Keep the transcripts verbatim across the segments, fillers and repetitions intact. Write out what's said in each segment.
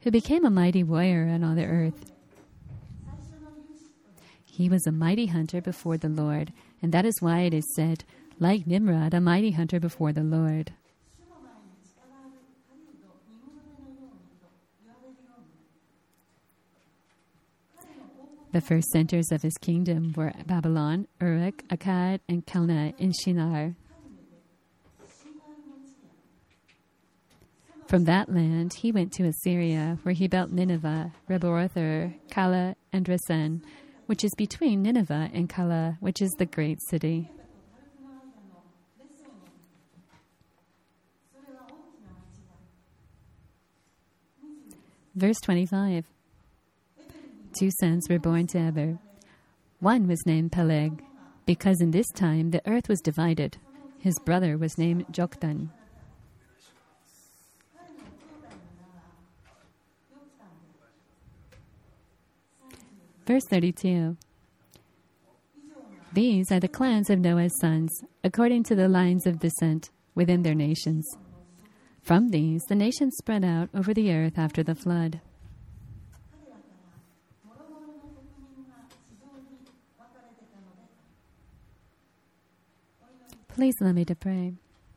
who became a mighty warrior on all the earth. He was a mighty hunter before the Lord, and that is why it is said, like Nimrod, a mighty hunter before the Lord. The first centers of his kingdom were Babylon, Uruk, Akkad, and Calneh in Shinar. From that land, he went to Assyria, where he built Nineveh, Reboth-er, Calah, and Resen, which is between Nineveh and Calah, which is the great city. Verse twenty-five. Two sons were born to Eber. One was named Peleg, because in this time the earth was divided. His brother was named Joktan. Verse thirty-two. These are the clans of Noah's sons, according to the lines of descent within their nations. From these, the nations spread out over the earth after the flood. Please allow me to pray.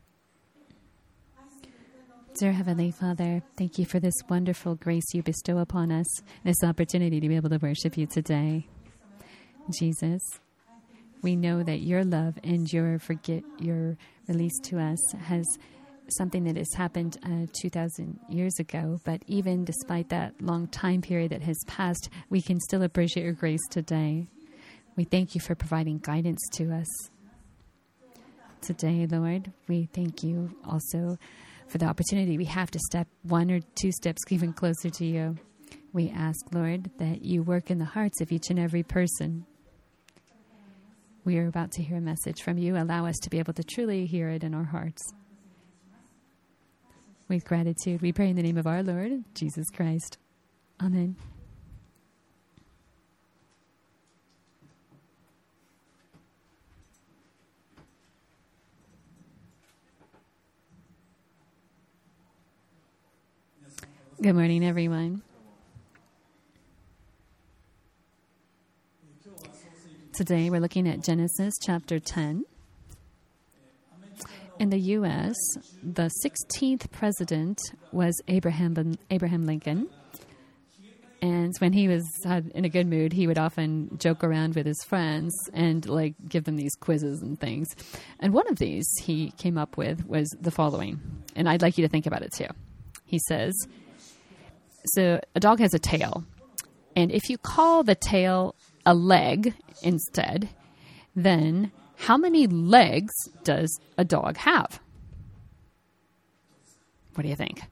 Dear Heavenly Father, thank you for this wonderful grace you bestow upon us, this opportunity to be able to worship you today. Jesus, we know that your love and your forget your release to us has something that has happened uh, two thousand years ago, but even despite that long time period that has passed, we can still appreciate your grace today. We thank you for providing guidance to us. Today, Lord, we thank you also for the opportunity we have to step one or two steps even closer to you. We ask, Lord, that you work in the hearts of each and every person. We are about to hear a message from you. Allow us to be able to truly hear it in our hearts. With gratitude, we pray in the name of our Lord, Jesus Christ. Amen. Good morning, everyone. Today we're looking at Genesis chapter ten. In the U S, the sixteenth president was Abraham Abraham Lincoln. And when he was had in a good mood, he would often joke around with his friends and like give them these quizzes and things. And one of these he came up with was the following. And I'd like you to think about it too. He says, so a dog has a tail. And if you call the tail a leg instead, then how many legs does a dog have? What do you think?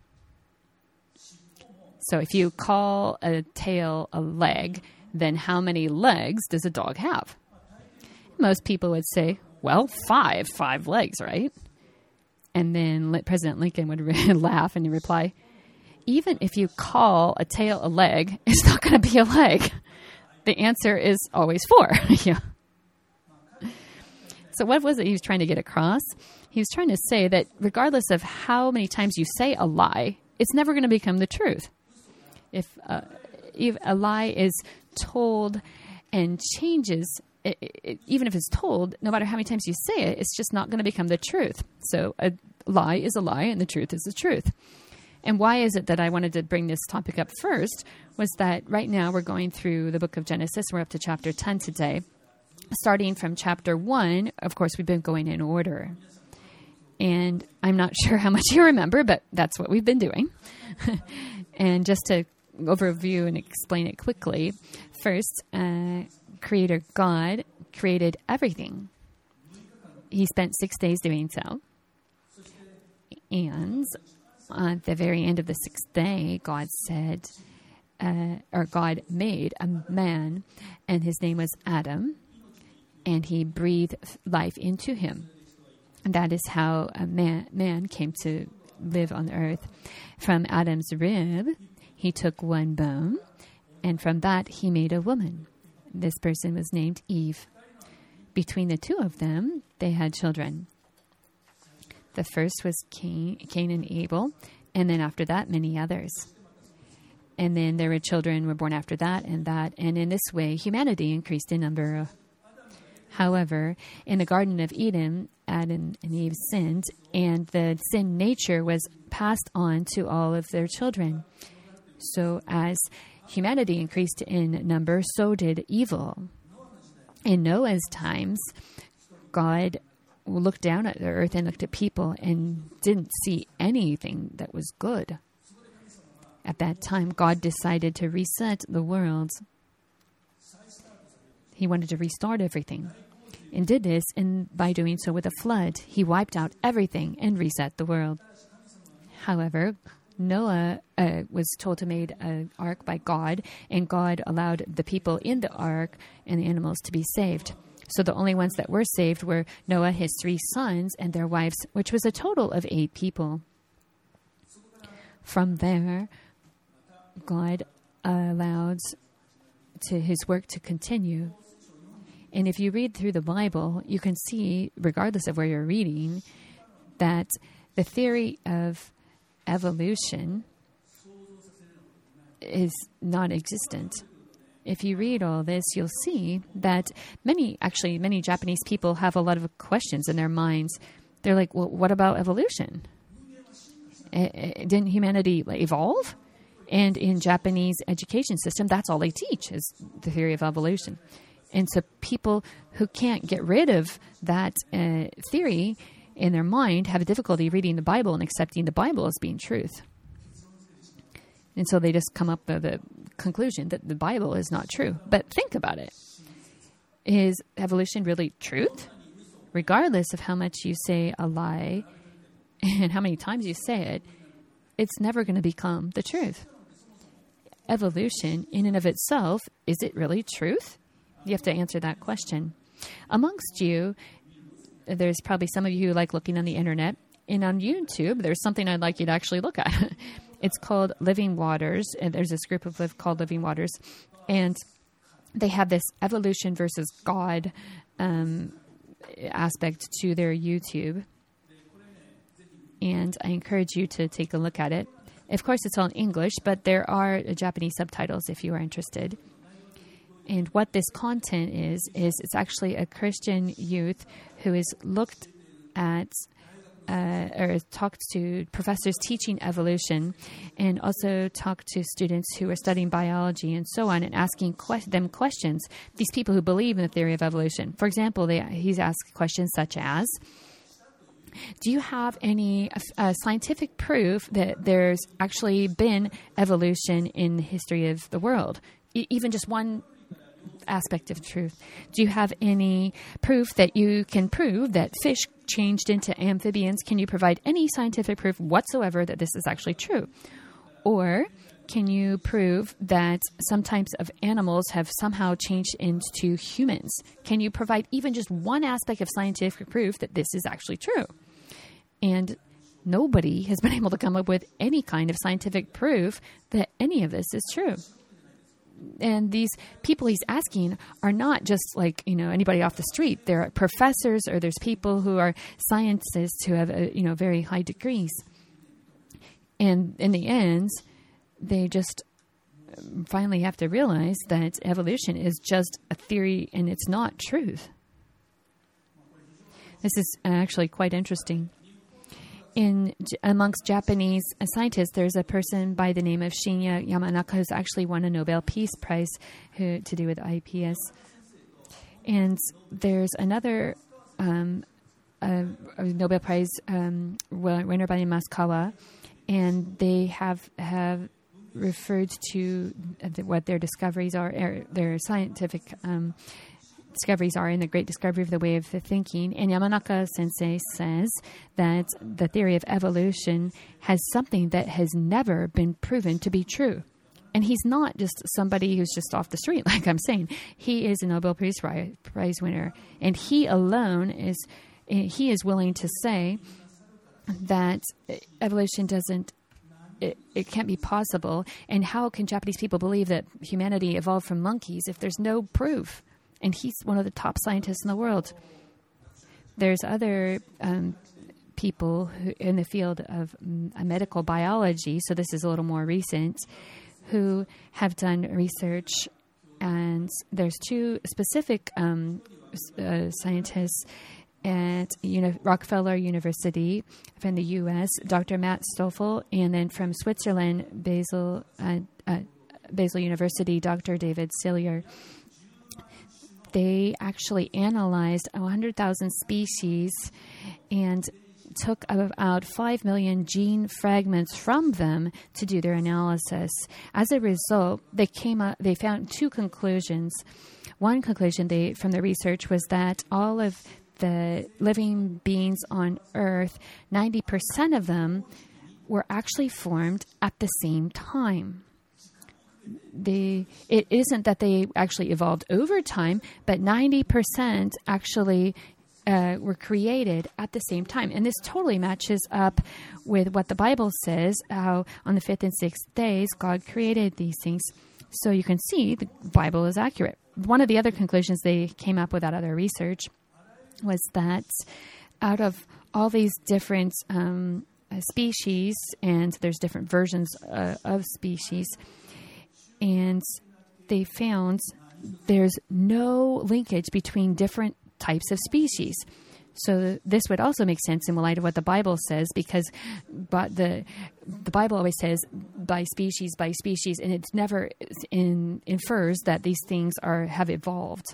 So if you call a tail a leg, then how many legs does a dog have? Most people would say, well, five, five legs, right? And then President Lincoln would laugh and reply, even if you call a tail a leg, it's not going to be a leg. The answer is always four. Yeah. So what was it he was trying to get across? He was trying to say that regardless of how many times you say a lie, it's never going to become the truth. If, uh, if a lie is told and changes, it, it, even if it's told, no matter how many times you say it, it's just not going to become the truth. So a lie is a lie and the truth is the truth. And why is it that I wanted to bring this topic up first was that right now we're going through the book of Genesis. We're up to chapter ten today. Starting from chapter one, of course, we've been going in order. And I'm not sure how much you remember, but that's what we've been doing. And just to overview and explain it quickly, first, uh, Creator God created everything. He spent six days doing so. And at the very end of the sixth day, God said, uh, or God made a man, and his name was Adam, and he breathed life into him. And that is how a man, man came to live on the earth. From Adam's rib, he took one bone, and from that he made a woman. This person was named Eve. Between the two of them, they had children. The first was Cain, Cain and Abel, and then after that, many others. And then there were children were born after that and that. And in this way, humanity increased in number. However, in the Garden of Eden, Adam and Eve sinned, and the sin nature was passed on to all of their children. So as humanity increased in number, so did evil. In Noah's times, God looked down at the earth and looked at people and didn't see anything that was good. At that time, God decided to reset the world. He wanted to restart everything and did this, and by doing so with a flood, he wiped out everything and reset the world. However, Noah uh, was told to make an ark by God, and God allowed the people in the ark and the animals to be saved. So the only ones that were saved were Noah, his three sons, and their wives, which was a total of eight people. From there, God allowed to his work to continue. And if you read through the Bible, you can see, regardless of where you're reading, that the theory of evolution is non-existent. If you read all this, you'll see that many, actually, many Japanese people have a lot of questions in their minds. They're like, well, what about evolution? Didn't humanity evolve? And in Japanese education system, that's all they teach is the theory of evolution. And so people who can't get rid of that uh, theory in their mind have a difficulty reading the Bible and accepting the Bible as being truth. And so they just come up with a conclusion that the Bible is not true. But think about it. Is evolution really truth? Regardless of how much you say a lie and how many times you say it, it's never going to become the truth. Evolution, in and of itself, is it really truth? You have to answer that question. Amongst you, there's probably some of you who like looking on the internet. And on YouTube, there's something I'd like you to actually look at. It's called Living Waters. And there's this group of live called Living Waters. And they have this evolution versus God um, aspect to their YouTube. And I encourage you to take a look at it. Of course, it's all in English, but there are Japanese subtitles if you are interested. And what this content is, is it's actually a Christian youth who has looked at uh, or talked to professors teaching evolution and also talked to students who are studying biology and so on and asking que- them questions, these people who believe in the theory of evolution. For example, they, he's asked questions such as, do you have any uh, scientific proof that there's actually been evolution in the history of the world? E- even just one aspect of truth. Do you have any proof that you can prove that fish changed into amphibians? Can you provide any scientific proof whatsoever that this is actually true? Or can you prove that some types of animals have somehow changed into humans? Can you provide even just one aspect of scientific proof that this is actually true? And nobody has been able to come up with any kind of scientific proof that any of this is true. And these people he's asking are not just like, you know, anybody off the street. They're professors or there's people who are scientists who have, uh, you know, very high degrees. And in the end, they just finally have to realize that evolution is just a theory and it's not truth. This is actually quite interesting. In amongst Japanese scientists, there's a person by the name of Shinya Yamanaka who's actually won a Nobel Peace Prize who, to do with I P S. And there's another um, a, a Nobel Prize um, winner by the name of Masukawa, and they have have referred to what their discoveries are, their scientific um, discoveries are in the Great Discovery of the Way of the Thinking. And Yamanaka Sensei says that the theory of evolution has something that has never been proven to be true. And he's not just somebody who's just off the street, like I'm saying. He is a Nobel Peace Prize winner. And he alone is, he is willing to say that evolution doesn't, it, it can't be possible. And how can Japanese people believe that humanity evolved from monkeys if there's no proof? And he's one of the top scientists in the world. There's other um, people who, in the field of um, medical biology, so this is a little more recent, who have done research, and there's two specific um, uh, scientists at Uni- Rockefeller University from the U S, Doctor Matt Stoffel, and then from Switzerland, Basel, uh, uh, Basel University, Doctor David Sillier. They actually analyzed one hundred thousand species and took about five million gene fragments from them to do their analysis. As a result, they came up, they found two conclusions. One conclusion they from the research was that all of the living beings on Earth, ninety percent of them were actually formed at the same time. They, it isn't that they actually evolved over time, but ninety percent actually uh, were created at the same time. And this totally matches up with what the Bible says, how on the fifth and sixth days, God created these things. So you can see the Bible is accurate. One of the other conclusions they came up with out of their research was that out of all these different um, uh, species, and there's different versions uh, of species, and they found there's no linkage between different types of species. So this would also make sense in light of what the Bible says, because but the the Bible always says by species, by species, and it's never in, infers that these things are have evolved.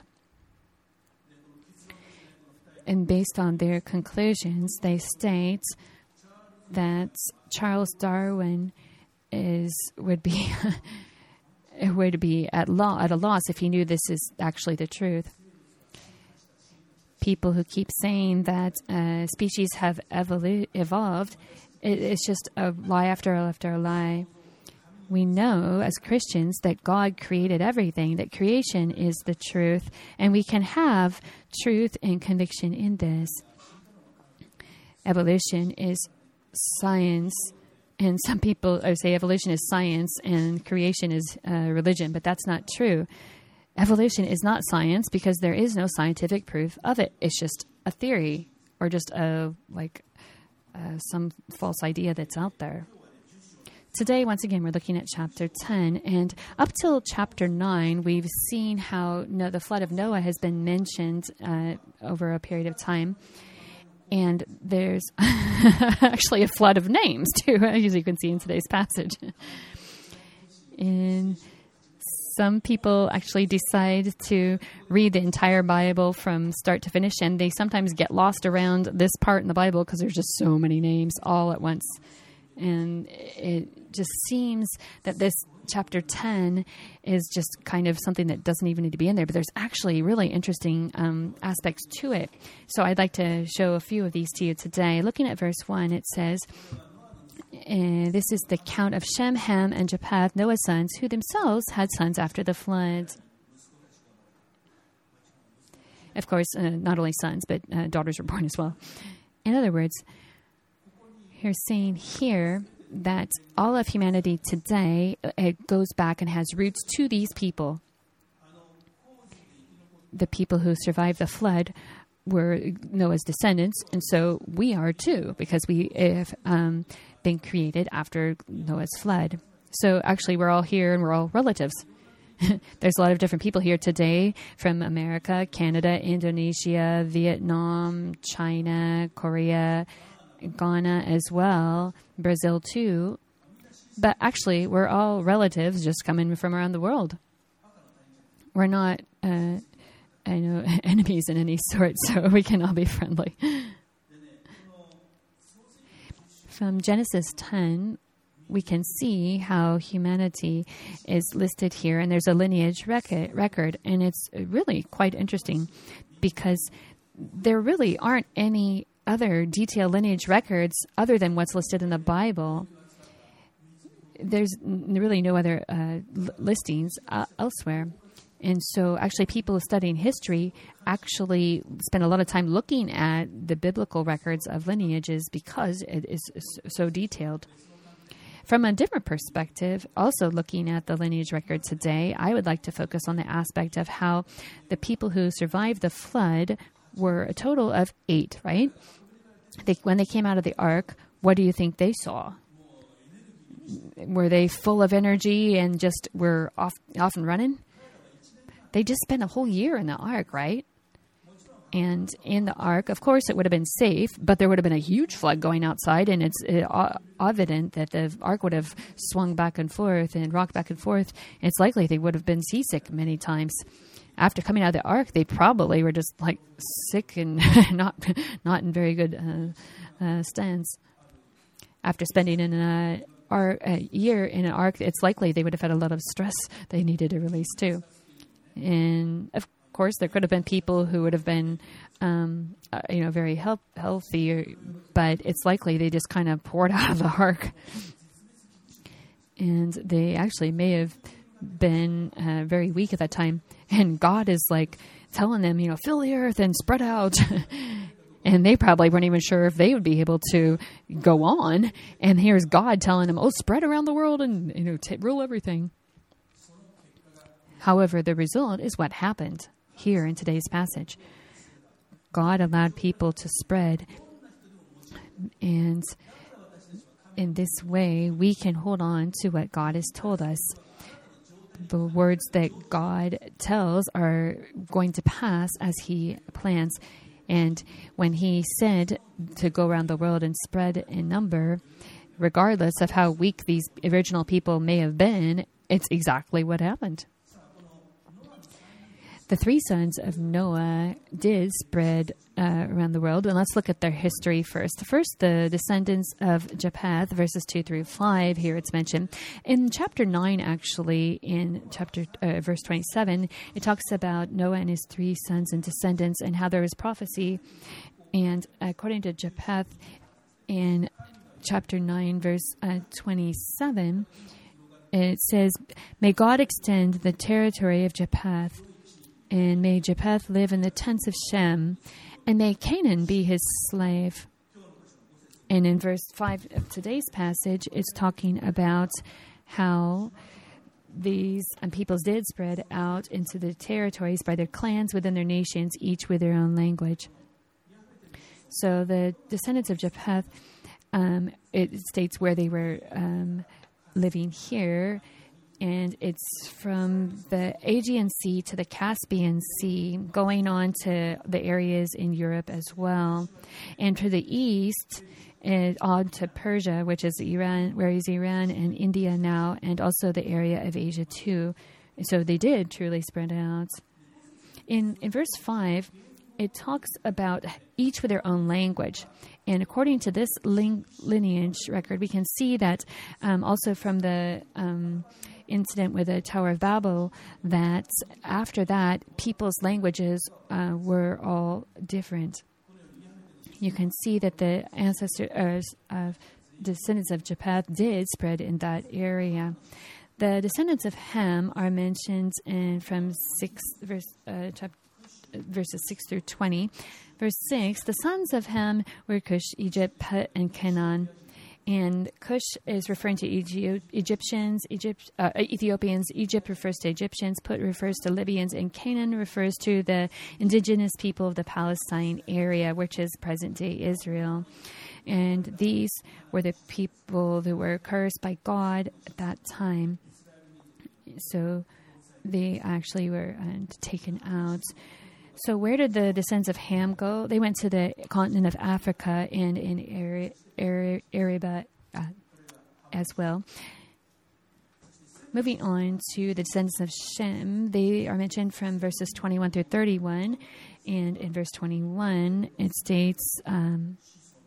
And based on their conclusions, they state that Charles Darwin is would be would be at law at a loss if he knew this is actually the truth. People who keep saying that uh, species have evolu- evolved, it, it's just a lie after after a lie. We know as Christians that God created everything, that creation is the truth, and we can have truth and conviction in this. Evolution is science, and some people say evolution is science and creation is uh, religion, but that's not true. Evolution is not science because there is no scientific proof of it. It's just a theory or just a like uh, some false idea that's out there. Today, once again, we're looking at chapter ten, and up till chapter nine, we've seen how no, the flood of Noah has been mentioned uh, over a period of time, and there's actually a flood of names, too, as you can see in today's passage. And some people actually decide to read the entire Bible from start to finish, and they sometimes get lost around this part in the Bible because there's just so many names all at once. And it just seems that this chapter ten is just kind of something that doesn't even need to be in there, but there's actually really interesting um, aspects to it. So I'd like to show a few of these to you today. Looking at verse one, it says, uh, this is the count of Shem, Ham, and Japheth, Noah's sons, who themselves had sons after the flood. Of course, uh, not only sons, but uh, daughters were born as well. In other words, you're saying here that all of humanity today, it goes back and has roots to these people. The people who survived the flood were Noah's descendants, and so we are too, because we have um, been created after Noah's flood. So actually, we're all here and we're all relatives. There's a lot of different people here today from America, Canada, Indonesia, Vietnam, China, Korea, Ghana as well, Brazil too. But actually, we're all relatives just coming from around the world. We're not, uh, I know, enemies in any sort, so we can all be friendly. From Genesis ten, we can see how humanity is listed here, and there's a lineage rec- record, and it's really quite interesting because there really aren't any other detailed lineage records other than what's listed in the Bible. There's really no other uh, listings uh, elsewhere. And so actually people studying history actually spend a lot of time looking at the biblical records of lineages because it is so detailed. From a different perspective, also looking at the lineage record today, I would like to focus on the aspect of how the people who survived the flood were a total of eight, right? They, when they came out of the ark, what do you think they saw? were they full of energy and just were off, off and running? They just spent a whole year in the ark, right? And in the ark, of course, it would have been safe, but there would have been a huge flood going outside, and it's uh, evident that the ark would have swung back and forth and rocked back and forth. It's likely they would have been seasick many times. After coming out of the ark, they probably were just like sick and not not in very good uh, uh, stands. After spending in a, ar- a year in an ark, it's likely they would have had a lot of stress they needed to release too. And of course, there could have been people who would have been, um, uh, you know, very health- healthy, but it's likely they just kind of poured out of the ark. And they actually may have been uh, very weak at that time. And God is like telling them, you know, fill the earth and spread out. And they probably weren't even sure if they would be able to go on. And here's God telling them, oh, spread around the world and, you know, t- rule everything. However, the result is what happened here in today's passage. God allowed people to spread, and in this way, we can hold on to what God has told us. The words that God tells are going to pass as He plans. And when He said to go around the world and spread in number, regardless of how weak these original people may have been, it's exactly what happened. The three sons of Noah did spread uh, around the world, and let's look at their history first. First, the descendants of Japheth, verses two through five. Here it's mentioned in chapter nine. Actually, in chapter uh, verse twenty-seven, it talks about Noah and his three sons and descendants, and how there was prophecy. And according to Japheth, in chapter nine, verse uh, twenty-seven, it says, "May God extend the territory of Japheth, and may Japheth live in the tents of Shem, and may Canaan be his slave." And in verse five of today's passage, it's talking about how these um, peoples did spread out into the territories by their clans within their nations, each with their own language. So the descendants of Japheth, um, it states where they were um, living here. And it's from the Aegean Sea to the Caspian Sea, going on to the areas in Europe as well. And to the east, and on to Persia, which is Iran, where is Iran and India now, and also the area of Asia too. So they did truly spread out. In, in verse five, it talks about each with their own language. And according to this ling- lineage record, we can see that um, also from the um, incident with the Tower of Babel, that after that, people's languages uh, were all different. You can see that the ancestors of descendants of Japheth did spread in that area. The descendants of Ham are mentioned in from six verse uh, chapter. verses six through twenty. Verse six, the sons of Ham were Cush, Egypt, Put, and Canaan. And Cush is referring to Egy- Egyptians, Egypt, uh, Ethiopians. Egypt refers to Egyptians. Put refers to Libyans. And Canaan refers to the indigenous people of the Palestine area, which is present-day Israel. And these were the people who were cursed by God at that time. So they actually were uh, taken out. So where did the descendants of Ham go? They went to the continent of Africa and in Arabia uh, as well. Moving on to the descendants of Shem, they are mentioned from verses twenty-one through thirty-one. And in verse twenty-one, it states um,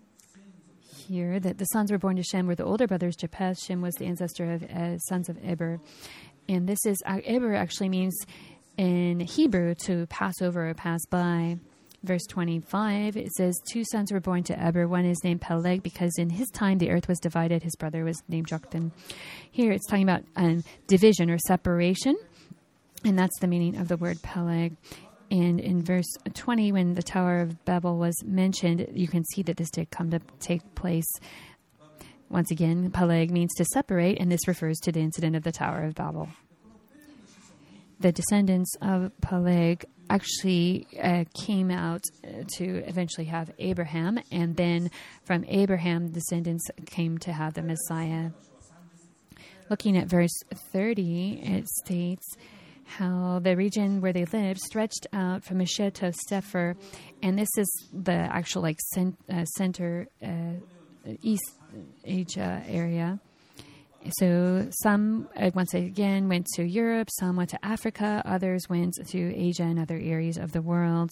here that the sons were born to Shem were the older brothers Japheth. Shem was the ancestor of uh, sons of Eber. And this is, uh, Eber actually means in Hebrew to pass over or pass by. Verse twenty-five, it says, two sons were born to Eber. One is named Peleg because in his time the earth was divided. His brother was named Joktan. Here it's talking about um, division or separation. And that's the meaning of the word Peleg. And in verse twenty, when the Tower of Babel was mentioned, you can see that this did come to take place. Once again, Peleg means to separate, and this refers to the incident of the Tower of Babel. The descendants of Peleg actually uh, came out uh, to eventually have Abraham, and then from Abraham, descendants came to have the Messiah. Looking at verse thirty, it states how the region where they lived stretched out from Mesha to Sephir, and this is the actual like cent, uh, center uh, East Asia area. So some, uh, once again, went to Europe, some went to Africa, others went to Asia and other areas of the world.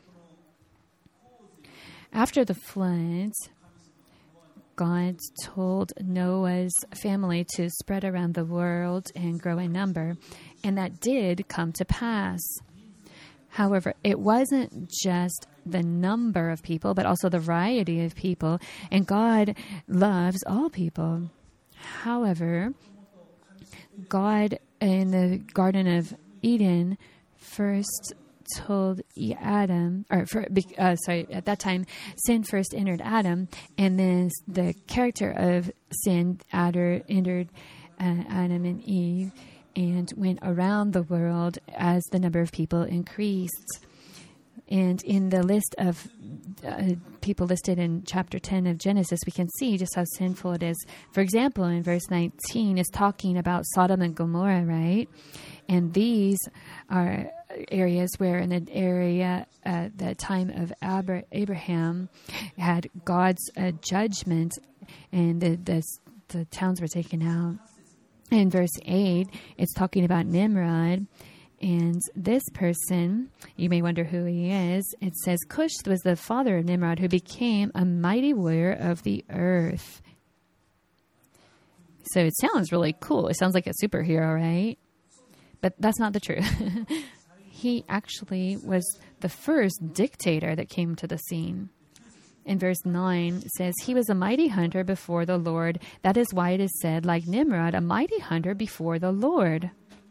After the flood, God told Noah's family to spread around the world and grow in number, and that did come to pass. However, it wasn't just the number of people, but also the variety of people, and God loves all people. However, God in the Garden of Eden first told Adam, or for, uh, sorry, at that time, sin first entered Adam, and then the character of sin entered uh, Adam and Eve, and went around the world as the number of people increased. And in the list of uh, people listed in chapter ten of Genesis, we can see just how sinful it is. For example, in verse nineteen, it's talking about Sodom and Gomorrah, right? And these are areas where in the area at the time of Abra- Abraham had God's uh, judgment, and the, the, the towns were taken out. In verse eight, it's talking about Nimrod. And this person, you may wonder who he is. It says, Cush was the father of Nimrod, who became a mighty warrior of the earth. So it sounds really cool. It sounds like a superhero, right? But that's not the truth. He actually was the first dictator that came to the scene. In verse nine, it says, he was a mighty hunter before the Lord. That is why it is said, like Nimrod, a mighty hunter before the Lord.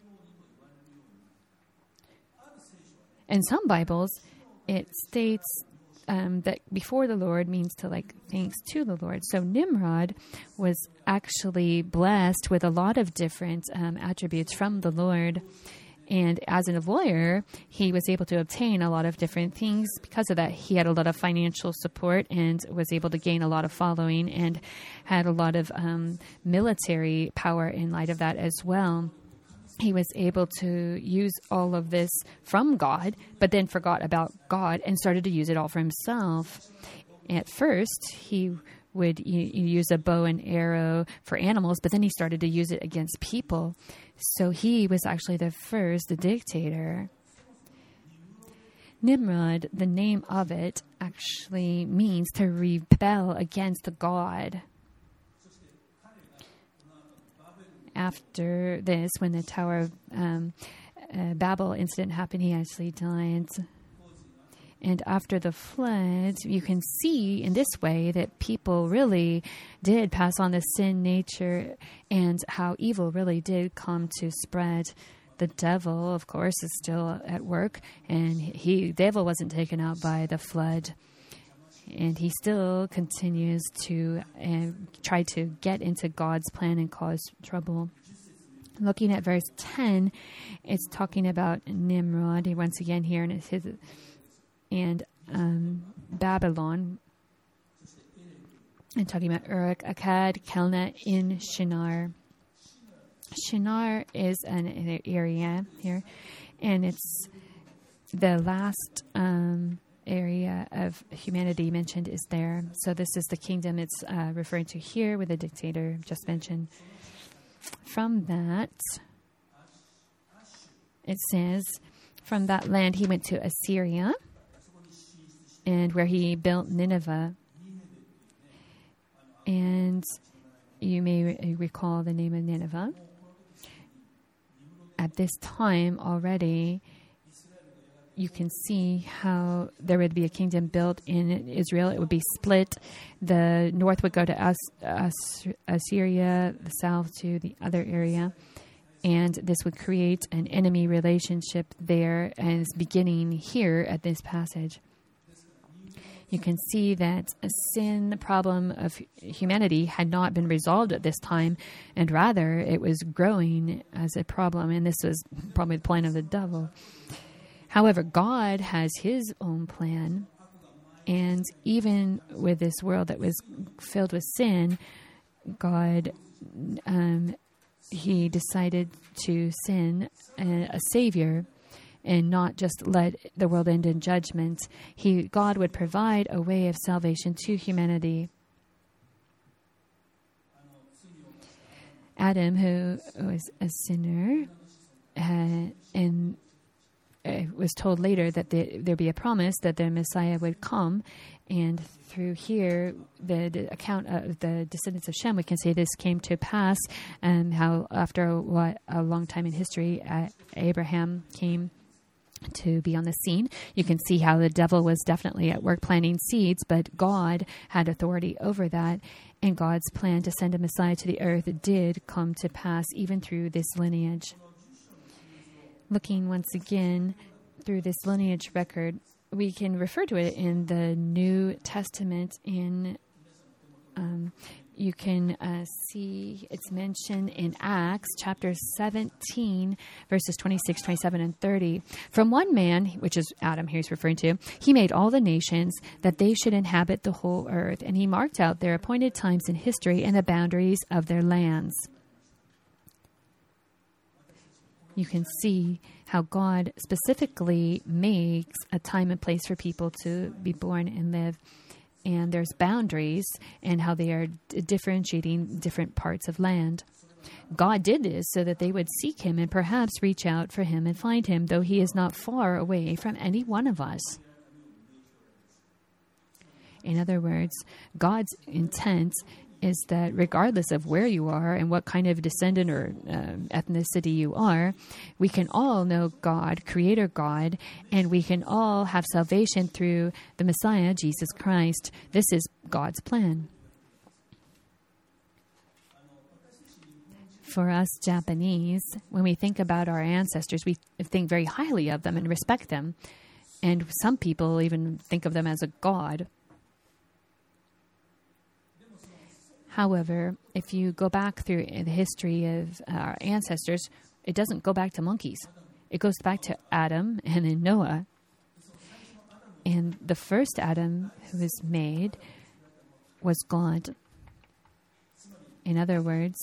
In some Bibles, it states um, that before the Lord means to like thanks to the Lord. So Nimrod was actually blessed with a lot of different um, attributes from the Lord. And as a lawyer, he was able to obtain a lot of different things. Because of that, he had a lot of financial support and was able to gain a lot of following and had a lot of um, military power in light of that as well. He was able to use all of this from God, but then forgot about God and started to use it all for himself. At first, he would use a bow and arrow for animals, but then he started to use it against people. So he was actually the first dictator. Nimrod, the name of it, actually means to rebel against God. After this, when the Tower of um, uh, Babel incident happened, he actually died. And after the flood, you can see in this way that people really did pass on the sin nature and how evil really did come to spread. The devil, of course, is still at work, and he, the devil wasn't taken out by the flood. And he still continues to uh, try to get into God's plan and cause trouble. Looking at verse ten, it's talking about Nimrod once again here, and it's his, and um, Babylon, and talking about Uruk, Akkad, Calneh, in Shinar. Shinar is an, an area here, and it's the last Um, area of humanity mentioned is there. So this is the kingdom it's uh, referring to here with the dictator just mentioned. From that, it says, from that land he went to Assyria, and where he built Nineveh. And you may re- recall the name of Nineveh. At this time already, you can see how there would be a kingdom built in Israel. It would be split. The north would go to As- As- Assyria, the south to the other area. And this would create an enemy relationship there, and it's beginning here at this passage. You can see that a sin, the problem of humanity, had not been resolved at this time, and rather it was growing as a problem, and this was probably the plan of the devil. However, God has his own plan, and even with this world that was filled with sin, God um, he decided to send a, a savior and not just let the world end in judgment. He, God would provide a way of salvation to humanity. Adam, who was a sinner, uh, and it was told later that the, there'd be a promise that the Messiah would come. And through here, the, the account of the descendants of Shem, we can say this came to pass, and how after what a long time in history, uh, Abraham came to be on the scene. You can see how the devil was definitely at work planting seeds, but God had authority over that. And God's plan to send a Messiah to the earth did come to pass even through this lineage. Looking once again through this lineage record, we can refer to it in the New Testament. In um, you can uh, see it's mentioned in Acts chapter seventeen, verses twenty-six, twenty-seven, and thirty. From one man, which is Adam here he's referring to, he made all the nations that they should inhabit the whole earth, and he marked out their appointed times in history and the boundaries of their lands. You can see how God specifically makes a time and place for people to be born and live. And there's boundaries and how they are d- differentiating different parts of land. God did this so that they would seek him and perhaps reach out for him and find him, though he is not far away from any one of us. In other words, God's intent is that regardless of where you are and what kind of descendant or uh, ethnicity you are, we can all know God, Creator God, and we can all have salvation through the Messiah, Jesus Christ. This is God's plan. For us Japanese, when we think about our ancestors, we think very highly of them and respect them. And some people even think of them as a god. However, if you go back through the history of our ancestors, it doesn't go back to monkeys. It goes back to Adam and then Noah. And the first Adam who was made was God. In other words,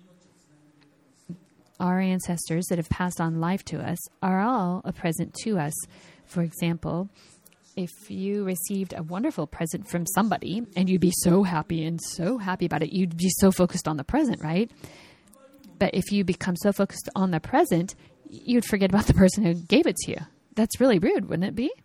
our ancestors that have passed on life to us are all a present to us. For example, if you received a wonderful present from somebody and you'd be so happy and so happy about it, you'd be so focused on the present, right? But if you become so focused on the present, you'd forget about the person who gave it to you. That's really rude, wouldn't it be?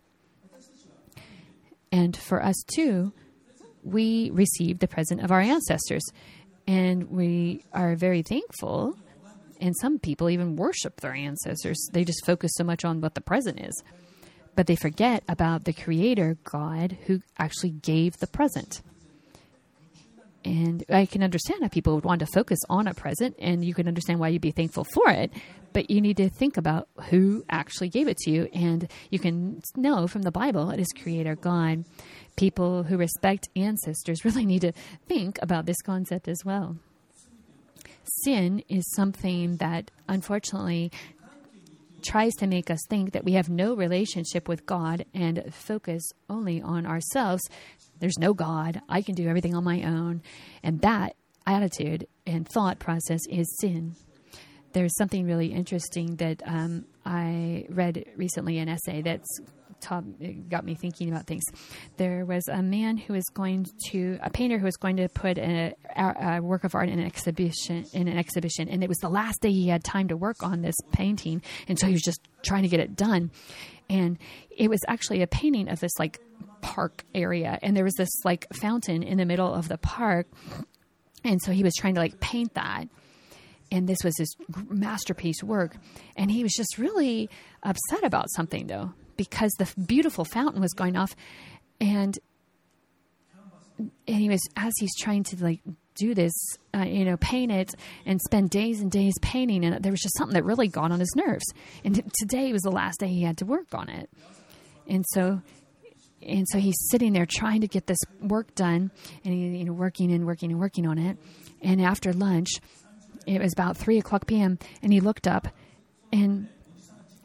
And for us too, we received the present of our ancestors, and we are very thankful. And some people even worship their ancestors. They just focus so much on what the present is. But they forget about the Creator God who actually gave the present. And I can understand how people would want to focus on a present, and you can understand why you'd be thankful for it. But you need to think about who actually gave it to you. And you can know from the Bible it is Creator God. People who respect ancestors really need to think about this concept as well. Sin is something that, unfortunately, tries to make us think that we have no relationship with God and focus only on ourselves. There's no God. I can do everything on my own. And that attitude and thought process is sin. There's something really interesting that um, I read recently, an essay that's taught, got me thinking about things. There was a man who was going to, a painter who was going to put a, a work of art in an exhibition, in an exhibition, and it was the last day he had time to work on this painting, and so he was just trying to get it done. And it was actually a painting of this like park area, and there was this like fountain in the middle of the park, and so he was trying to like paint that. And this was his masterpiece work, and he was just really upset about something though, because the beautiful fountain was going off, and and he was, as he's trying to like do this, uh, you know, paint it and spend days and days painting, and there was just something that really got on his nerves. And t- today was the last day he had to work on it, and so and so he's sitting there trying to get this work done, and he, you know, working and working and working on it. And after lunch, it was about three o'clock p.m., and he looked up, and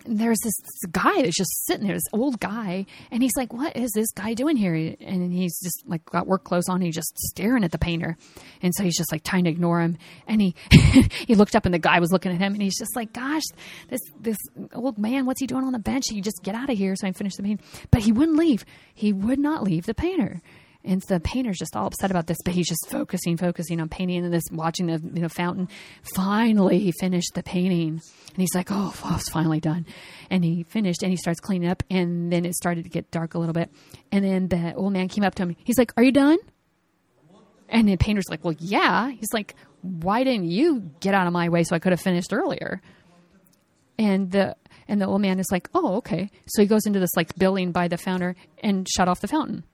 there's this guy that's just sitting there, this old guy, and he's like, what is this guy doing here? And he's just like got work clothes on, and he's just staring at the painter. And so he's just like trying to ignore him. And he he looked up, and the guy was looking at him, and he's just like, gosh, this this old man, what's he doing on the bench? He just get out of here so I can finish the painting. But he wouldn't leave. He would not leave the painter. And the painter's just all upset about this, but he's just focusing, focusing on painting and this, watching the you know fountain. Finally, he finished the painting, and he's like, "Oh, well, it's finally done." And he finished, and he starts cleaning up, and then it started to get dark a little bit. And then the old man came up to him. He's like, "Are you done?" And the painter's like, "Well, yeah." He's like, "Why didn't you get out of my way so I could have finished earlier?" And the and the old man is like, "Oh, okay." So he goes into this like building by the fountain and shut off the fountain.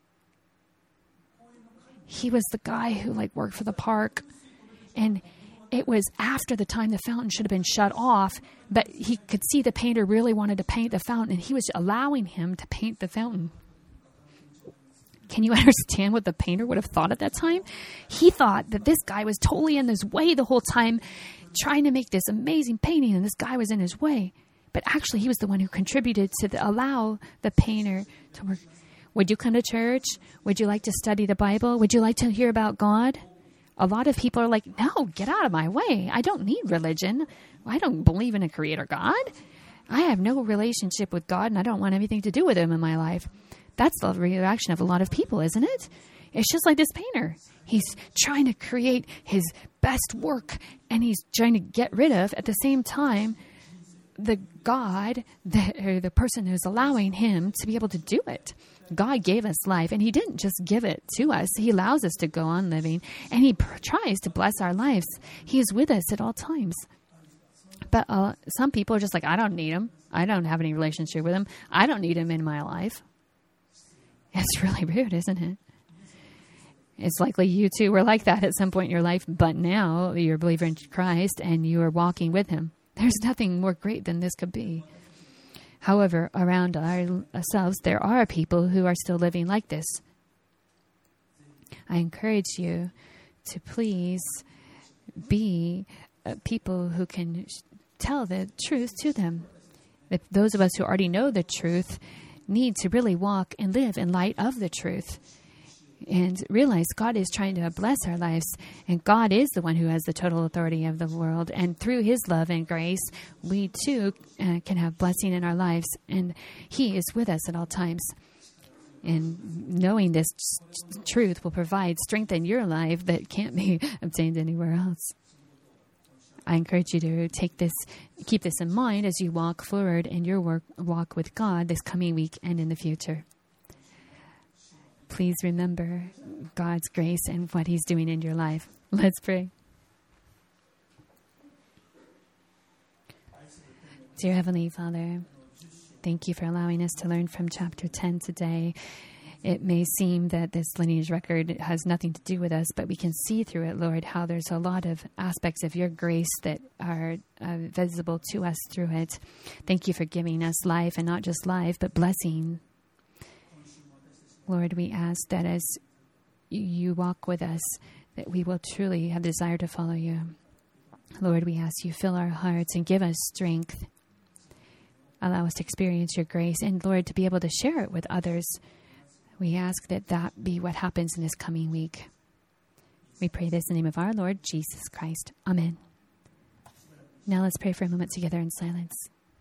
He was the guy who like worked for the park, and it was after the time the fountain should have been shut off, but he could see the painter really wanted to paint the fountain, and he was allowing him to paint the fountain. Can you understand what the painter would have thought at that time? He thought that this guy was totally in his way the whole time, trying to make this amazing painting, and this guy was in his way. But actually, he was the one who contributed to the, allow the painter to work. Would you come to church? Would you like to study the Bible? Would you like to hear about God? A lot of people are like, no, get out of my way. I don't need religion. I don't believe in a creator God. I have no relationship with God, and I don't want anything to do with him in my life. That's the reaction of a lot of people, isn't it? It's just like this painter. He's trying to create his best work, and he's trying to get rid of, at the same time, the God, the, or the person who's allowing him to be able to do it. God gave us life, and he didn't just give it to us. He allows us to go on living, and he pr- tries to bless our lives. He is with us at all times. But uh, some people are just like, I don't need him. I don't have any relationship with him. I don't need him in my life. It's really rude, isn't it? It's likely you too were like that at some point in your life, but now you're a believer in Christ, and you are walking with him. There's nothing more great than this could be. However, around our, ourselves, there are people who are still living like this. I encourage you to please be uh, people who can sh- tell the truth to them. If those of us who already know the truth need to really walk and live in light of the truth, and realize God is trying to bless our lives, and God is the one who has the total authority of the world, and through his love and grace, we too uh, can have blessing in our lives, and he is with us at all times. And knowing this truth will provide strength in your life that can't be obtained anywhere else. I encourage you to take this, keep this in mind as you walk forward in your work, walk with God this coming week and in the future. Please remember God's grace and what he's doing in your life. Let's pray. Dear Heavenly Father, thank you for allowing us to learn from chapter ten today. It may seem that this lineage record has nothing to do with us, but we can see through it, Lord, how there's a lot of aspects of your grace that are uh, visible to us through it. Thank you for giving us life, and not just life, but blessing. Lord, we ask that as you walk with us, that we will truly have desire to follow you. Lord, we ask you fill our hearts and give us strength. Allow us to experience your grace, and Lord, to be able to share it with others. We ask that that be what happens in this coming week. We pray this in the name of our Lord Jesus Christ. Amen. Now let's pray for a moment together in silence.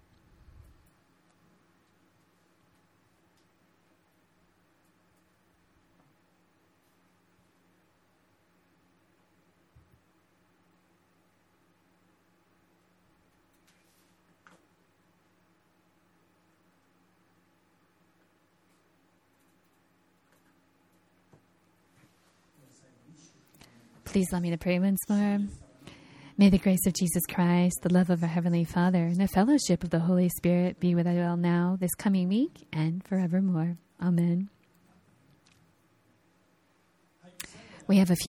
Please allow me to pray once more. May the grace of Jesus Christ, the love of our Heavenly Father, and the fellowship of the Holy Spirit be with us all now, this coming week, and forevermore. Amen. We have a few